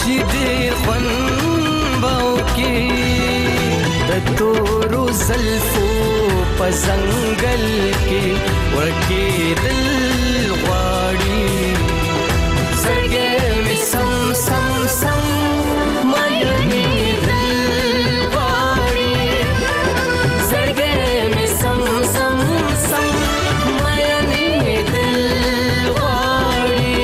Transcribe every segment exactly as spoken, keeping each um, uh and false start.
چې ډېر خوند به وکړي د تورو زلفو په ځنګل کې ورکېدل غواړي زړګی مې سم سم سم مینېدل غواړي زړګی مې سم سم سم مینېدل غواړي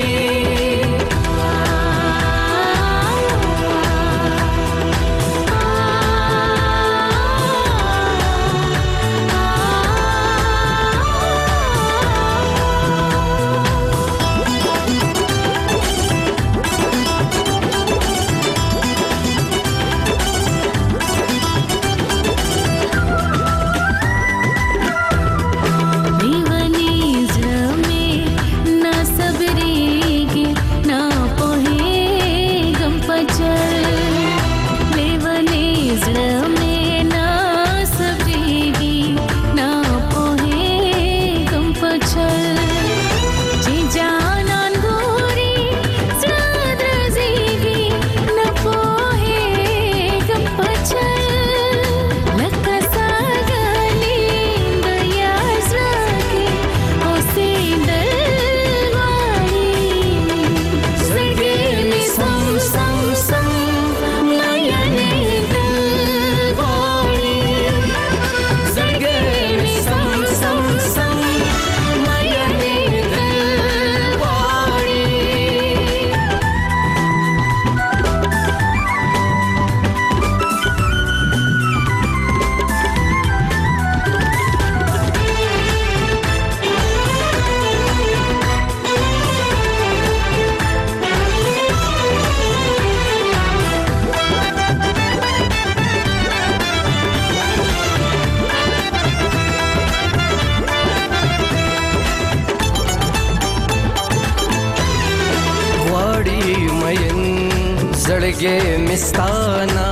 زړګی مې ستانا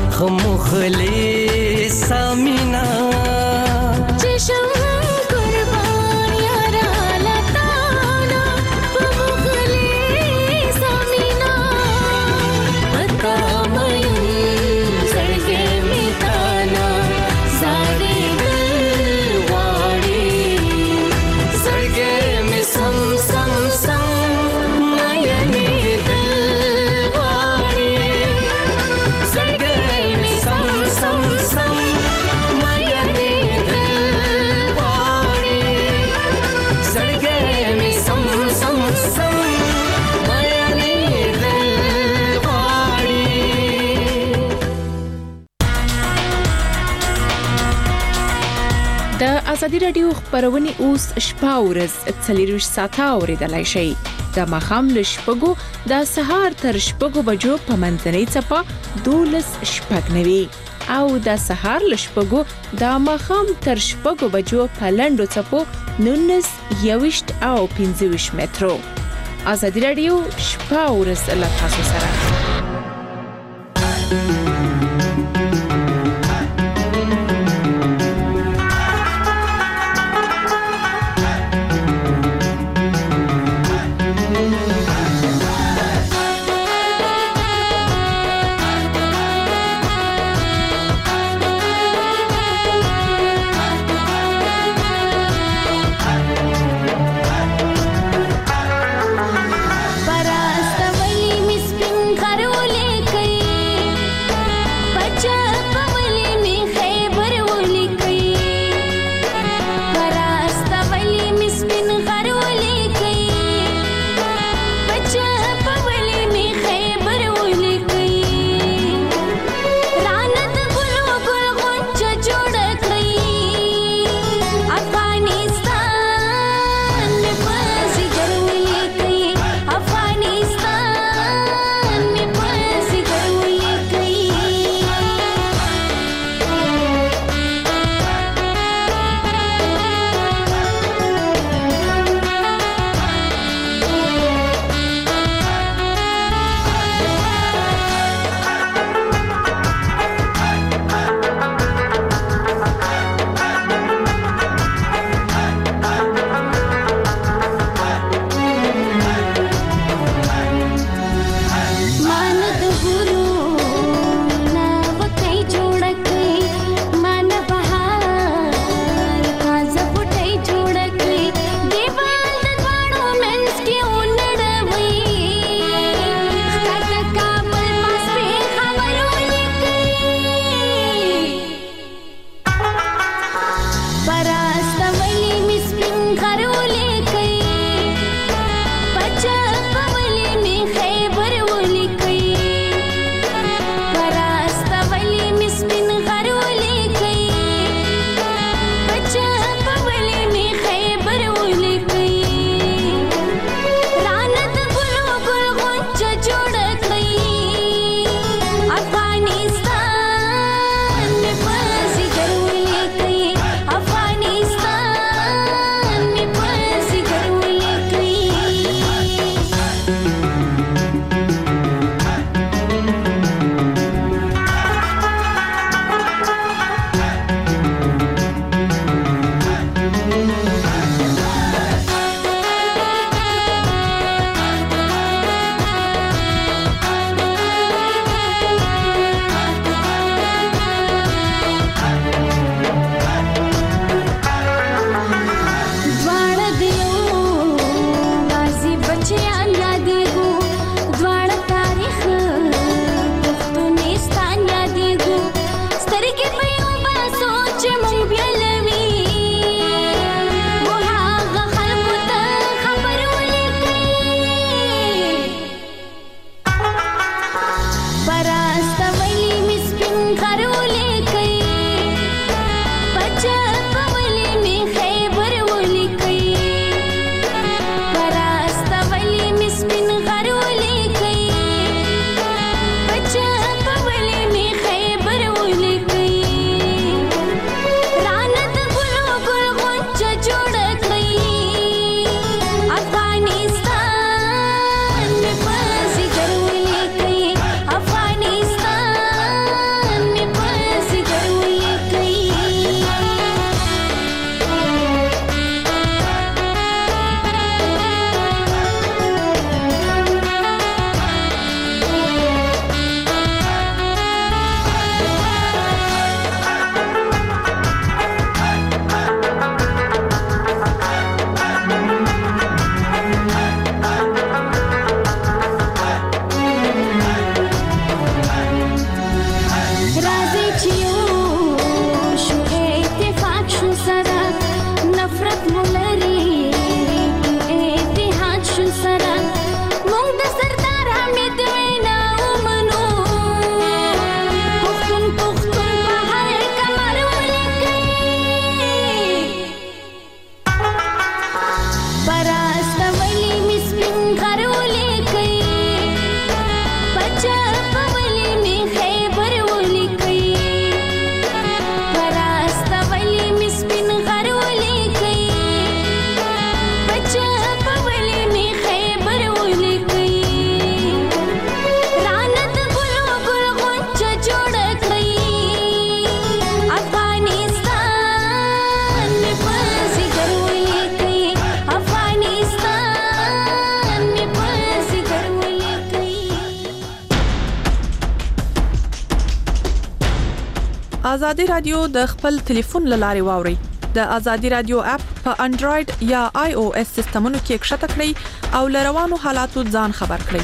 خمخلصه مینا چې شم قربان یاره لتانا په مخلصه مینا پتا مې زړګی مې تانا زړګی غواړي زړګی مې سم سم سم د ازادي رادیو خبرونه اوس شپه ورځ څلور ساعته اوریدلای شي د مخام له شپږو د سهار تر شپږو بجو په منځنۍ چپه دولس شپږ نوي او د سهار له شپږو د مخام تر شپږو بجو په لندو چپو نونس یوشت او پنځوش مترو. ازادي رادیو شپه ورځ له تاسو سره. Para hasta ازادي رادیو د خپل ټلیفون لارې واوري. د ازادي رادیو اپ په انډراید یا آی او اس سیستمونو کې کښته کړئ او لروانو حالاتو ځان خبر کړئ.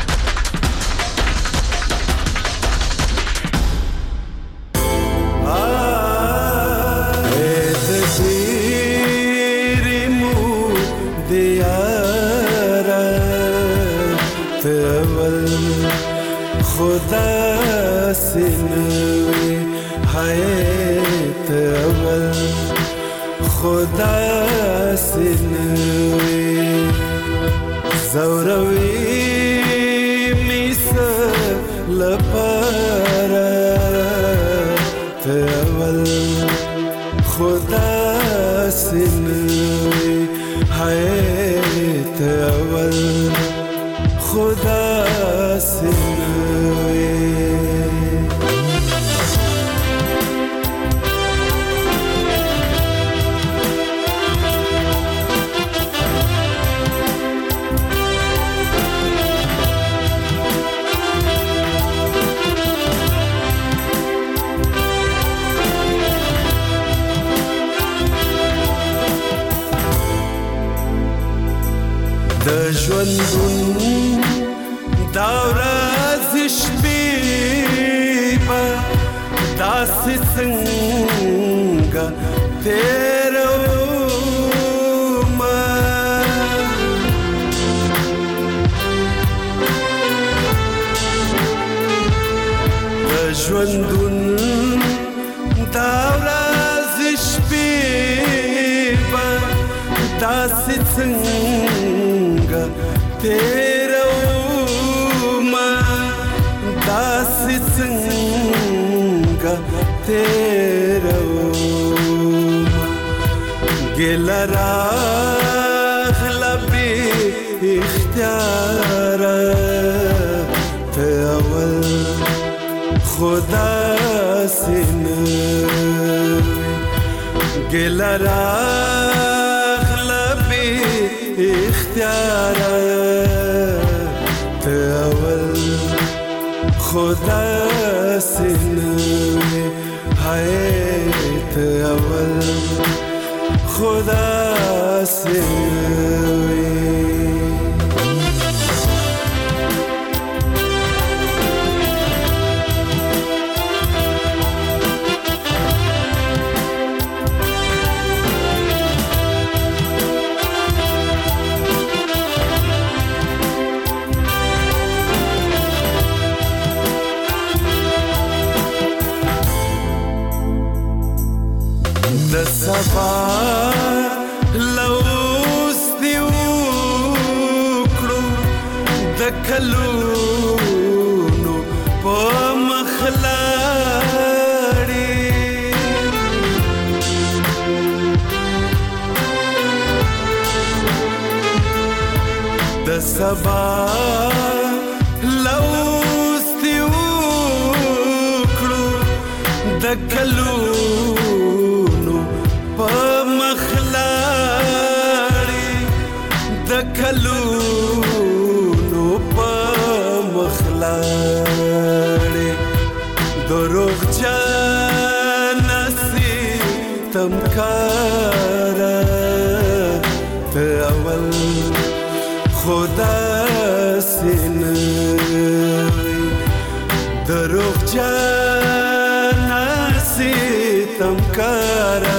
खुदा से नवी हायत अवल खुदा से नवी ज़ौरवी मिस लपारा अवल खुदा से नवी हायत अवल खुदा से د ژوندون دا ورځ شپې به داسې څنګه تېرومه د ژوندون دا ورځ شپې به داسې څنګه تېرومه داسې څنګه تېرومه ګیله راغله بې اختیاره ته اول خو داسې نه وې ګیله راغله بې اختیاره ته اول خدا سے نوے ہائے ته اول خدا سے نوے سبا لوز دی وکړو د کلونو په مخلاړي د سبا لوز دی وکړو د کلونو په مخلاړي د کلونو په مخلاړي دروغ جان ستم کارا ته اول خدا سے نوی دروغ جان ستم کارا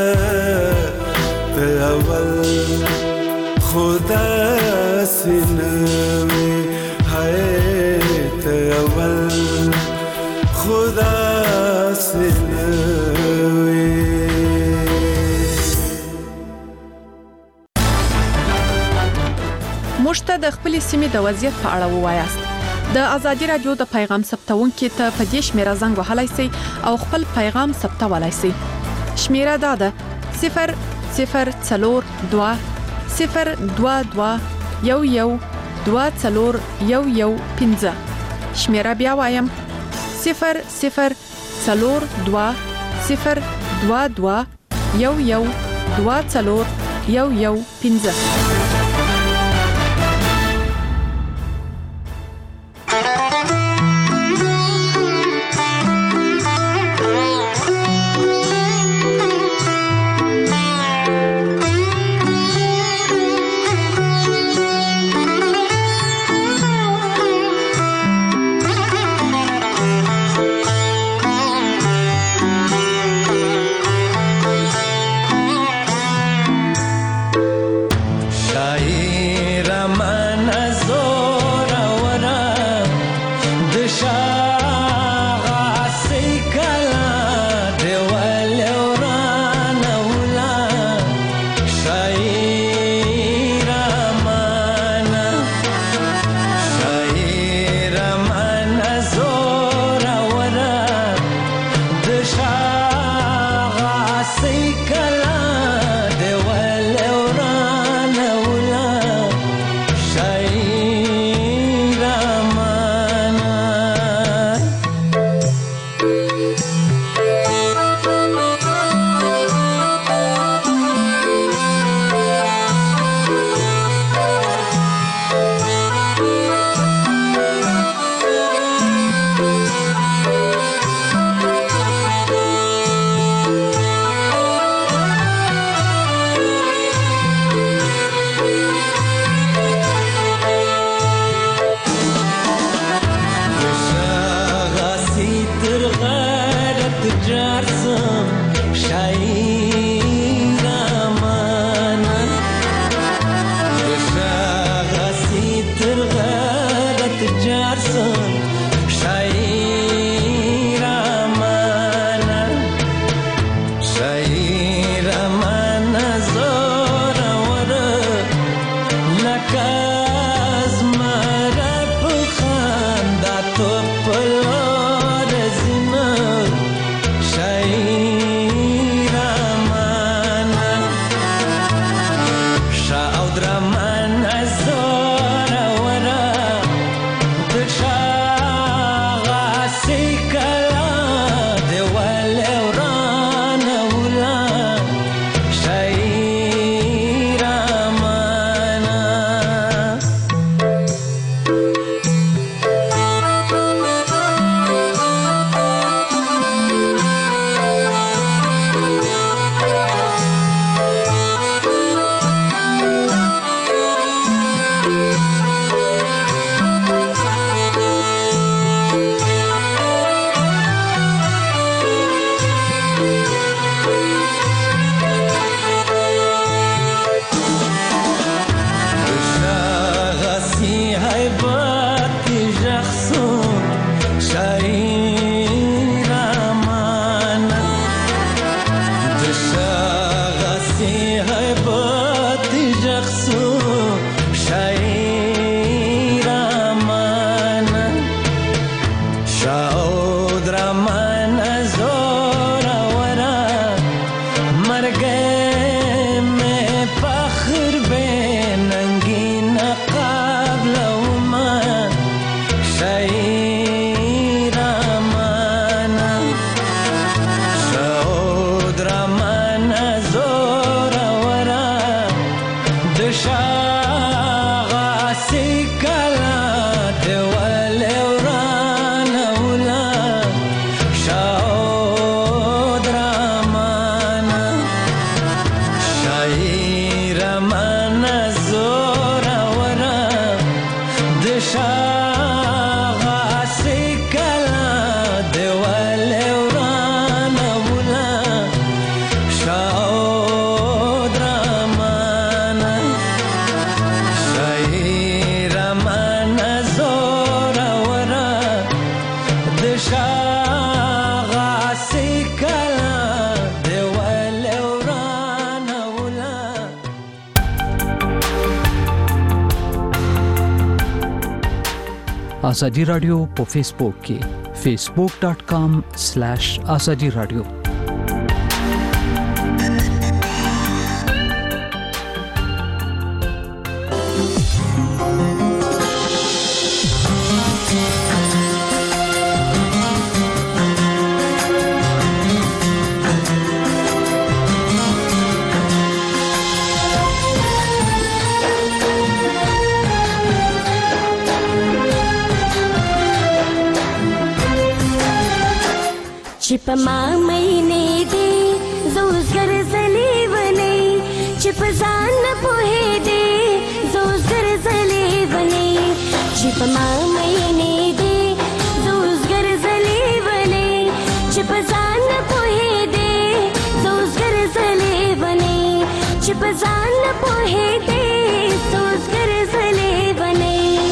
اول خدا سے نوے ہے ته اول خدا سے نوے موږ ته د خپل سیمې د وضعیت په اړه ووایاست. د ازادي رادیو د پیغام ثبتونکو ته په دې شمیره زنګ وهلای شئ او خپل پیغام ثبتولای شئ. شمیره دا ده صفر صفر څلور دوه صفر دوه دوه یو یو دوه څلور یو یو پنځه. شمیره بیا وایم صفر صفر څلور دوه صفر دوه دوه یو یو دوه څلور یو یو پنځه. هیبتی جخصون شایر امانه دشاغسی هیبتی جخصون شایر امانه شاود رمان زورا ورا مرگه میں فخر بے ننگی نقاب لوما شایر امانه شاود رمان زورا ورا دشاغسی کلا دیوال وران اولا شاود رمان شایر من زورا ورا دشاغسی کلا دیوال وران اولا شاود رمان شایر من زورا ورا دشاغسی کلا دیوال وران اولا آزادی رادیو په فیسبوک کې facebook dot com slash azadi radio چې په ما مینې دې زوزګر زلې ونې چې په ځان نه پوهېدې زوزګر زلې ونې چې په ما مینې دې زوزګر زلې ونې چې په ځان نه پوهېدې زوزګر زلې ونې چې په ځان نه پوهېدې زوزګر زلې ونې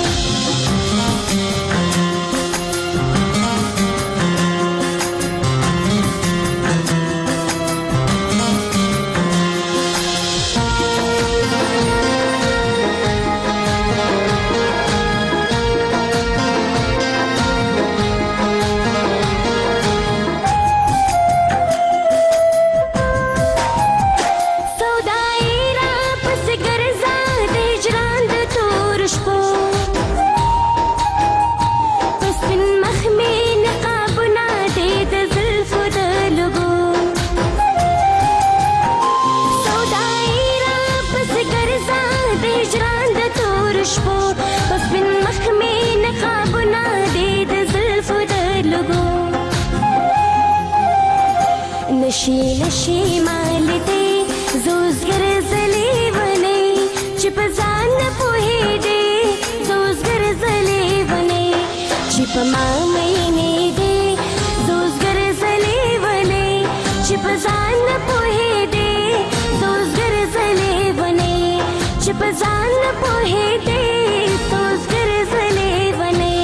نشي نشي مال دې زوزګر زلې ونې چې په ځان نه پوهېدې زوزګر زلې ونې چې په ما مینې دې زوزګر زلې ونې چې په ځان نه پوهېدې زوزګر زلې ونې چې په ځان نه پوهېدې زوزګر زلې ونې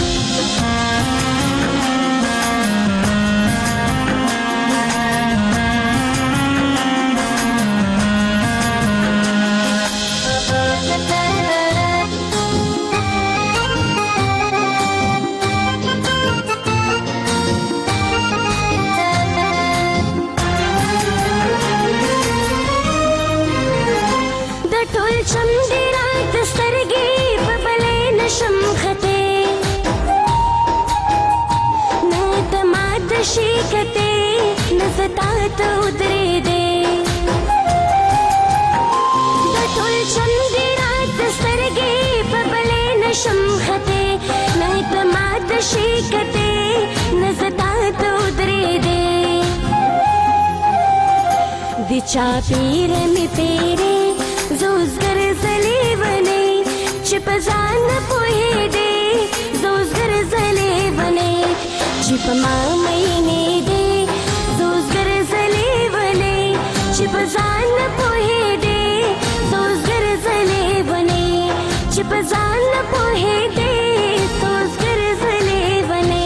شیکتے نزتا تو ادرے دے دٹول چندی رات سرگے ببلے نشم خطے نیت مات شیکتے نزتا تو ادرے دے دچا پیر میں پیرے زوزگر زلے بنے چپزان پوہے دے زوزگر زلے بنے چپ مامنے دے زوزگر زلے بنے چپ زان پوہے دے زوزگر زلے بنے چپ په ځان نه پوهېدې سوز ګرځلې ونې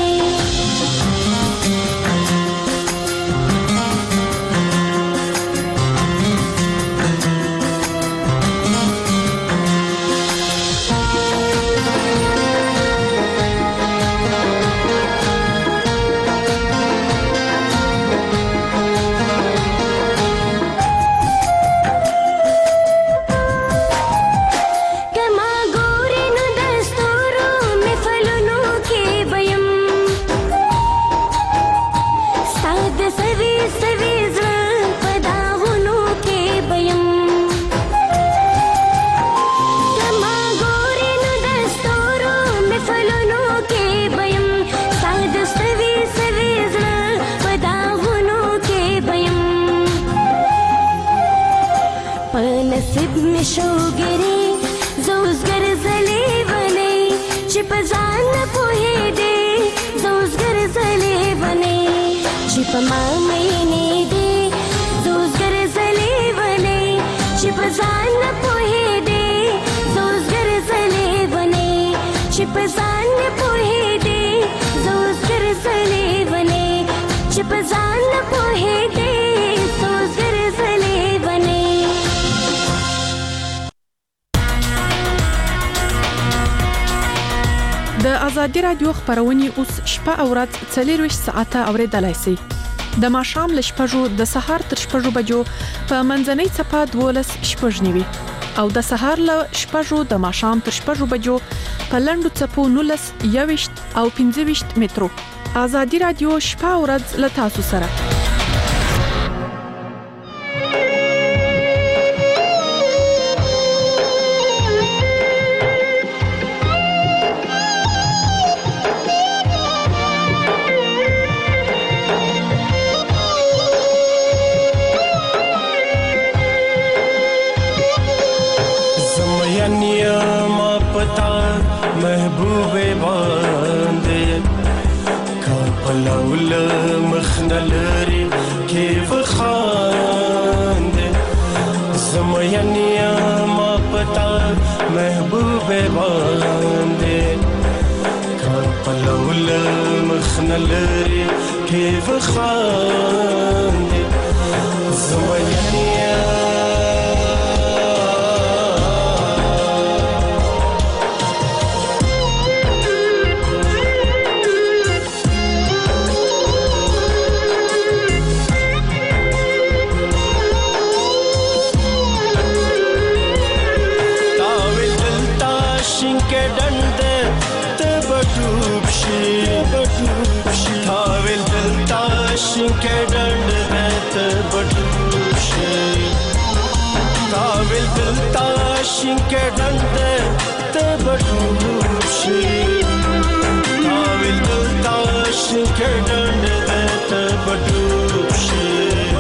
نصیب می شوګری زوز ګرځلې ونې چې په ځان نه پوهېدې زوز ګرځلې ونې چې په ما مینې دې زوز ګرځلې ونې چې په ځان نه پوهېدې زوز ګرځلې ونې چې په ځان نه پوهېدې زوز ګرځلې ونې چې په ځان نه پوهېدې زوز ګرځلې ونې د ازادي رادیو خبرونه اوس شپه او ورځ څلورویشت ساعته اوریدلای شئ د ماښام ل شپږو د سهار تر شپږو بجو په منځنۍ صفه دولس شپږنیوي او د سهار ل شپږو د ماښام تر شپږو بجو په لندو صفو نولس یويشت او پنځه ویشت مترو ازادي رادیو شپه او ورځ ل تاسو سره محبوبه باندې کا پلول مخنلري کې وخاندې زمینیا ما پتا محبوبه باندې کا پلول مخنلري کې وخاندې زمینیا के डंड रहत बटूशे काविल दिल ताशिं के डंड ते बटूशे काविल दिल ताशिं के डंड रहत बटूशे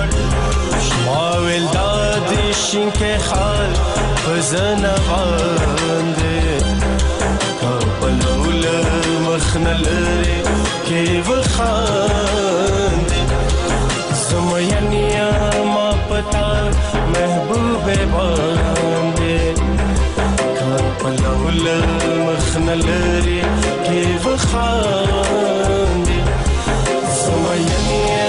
माविल दादिशिं के खाल बजना बांदे कापलौल मखनलरे के वखांदे समयनिया मा पता महबूबे बांदे कापलौल मखनलरे के वखांदे समयनिया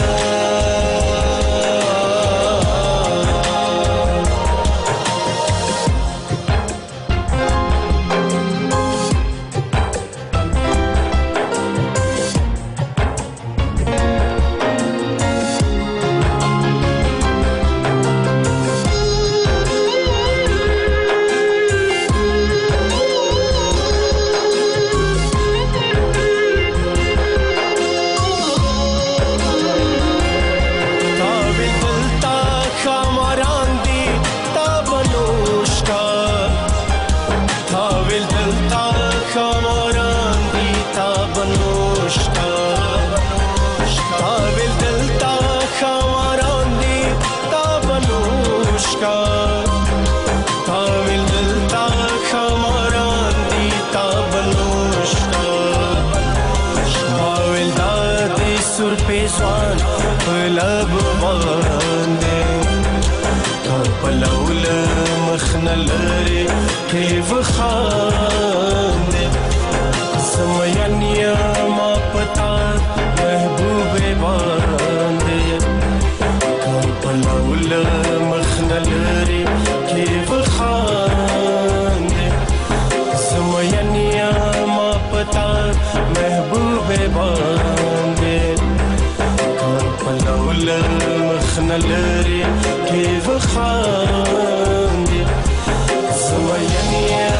लब बांदे कापलौल मखनलरे کې وخاندې زمین یم پتا محبوب باندې کوم پلول مخنلري کې وخاندې زمین یم پتا محبوب باندې کوم پلول مخنلري کې وخاندې زمین یم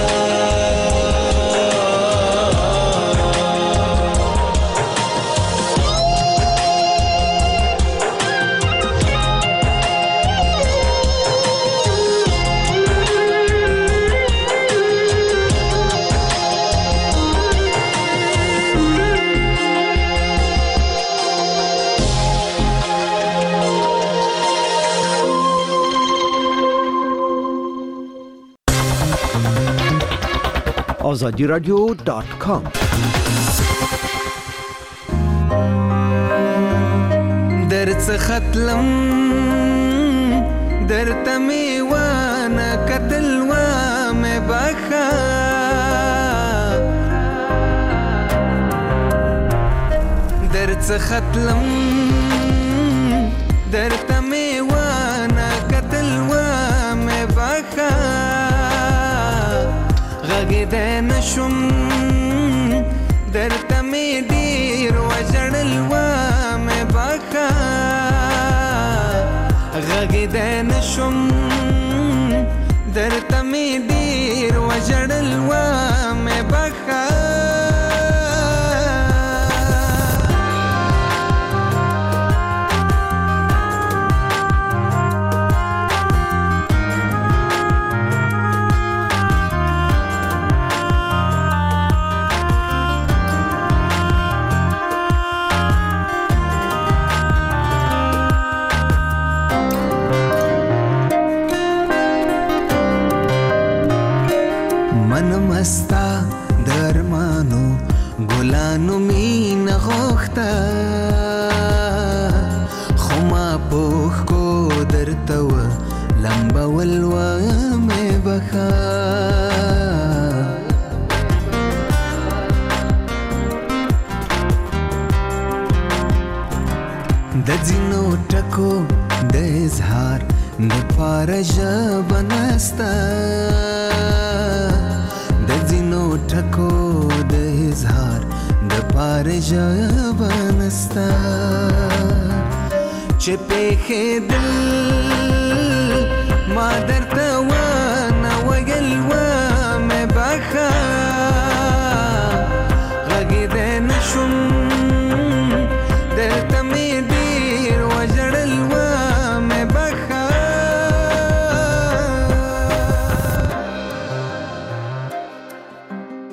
آزادی رادیو دات کام. درڅ ختلم درته می وانه کتل و مې بخا درڅ ختلم درته می وانه کتل و مې بخا غږېدی نشم درته مې ډېر وژړل ومې بخا غږېدی نشم درته مې ډېر وژړل ومې بخا مستا درمانو ګلانو مين غوښتا خو ما پوښ کو درته و لمبول و مې بخا د ځینو ټکو د اظهار د پاره ژبه نسته د ځینو ټکو د اظهار د پاره ژبه نسته چې پېښېدل ما درته